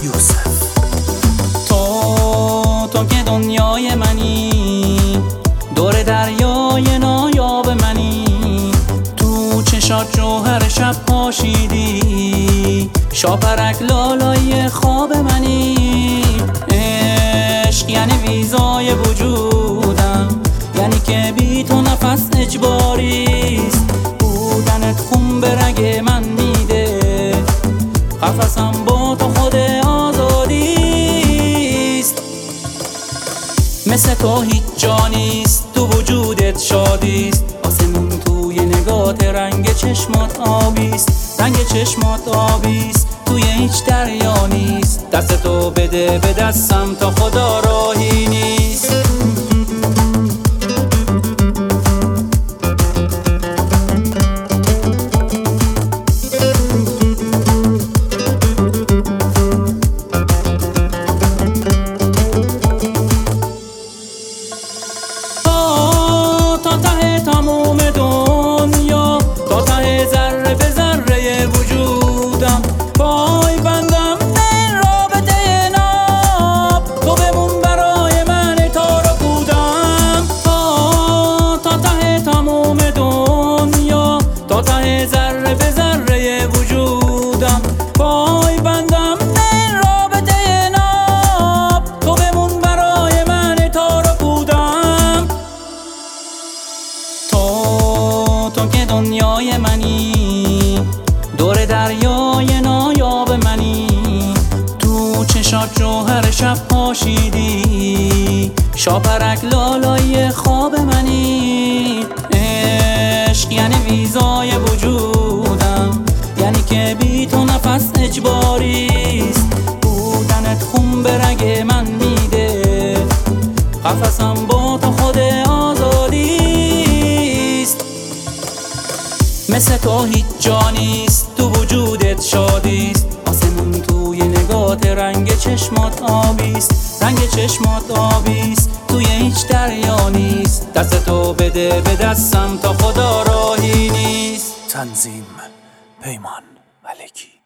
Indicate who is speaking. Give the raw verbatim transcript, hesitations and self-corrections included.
Speaker 1: یوسف.
Speaker 2: تو تو که دنیای منی، دور دریای نایاب منی، تو چشات جوهر شب پاشیدی، شاپرک لالای خواب منی. عشق یعنی ویزای وجودم، یعنی که بی تو نفس اجباریست. بودنت خون به رگ من میده، قفسم با تو خود آزادیست. مثل تو هیچ جا نیست، تو وجودت شادیست. آسمون توی نگات رنگ چشمات آبیست، رنگ چشمات آبیست. توی هیچ دریا نیست، دست تو بده به دستم تا خدا راهی نیست. تا ته تموم دنیا، تا ته ذره به ذره وجودم، پای بندم این رابطه ناب. تو بمون برای من تار و پودم. تا ته تموم دنیا، تا ته ذره به ذره وجودم، پای بندم این رابطه ناب. تو بمون برای من تار و پودم. تو تو که دنیای منی، دور دریای نایاب منی، تو چشات جوهر شب پاشیدی، شاپرک لالای خواب منی. عشق یعنی ویزای وجودم، یعنی که بی تو نفس اجباریست. بودنت خون به رگ من میده، قفسم با تو خود آزادیست. مثل تو هیچ جا نیست، تو وجودت شادیست. آسمون توی نگات رنگ چشمات آبیست، رنگ چشمات آبیست. توی هیچ دریا نیست، دست تو بده به دستم تا خدا راهی نیست.
Speaker 1: تنظیم پیمان ملکی.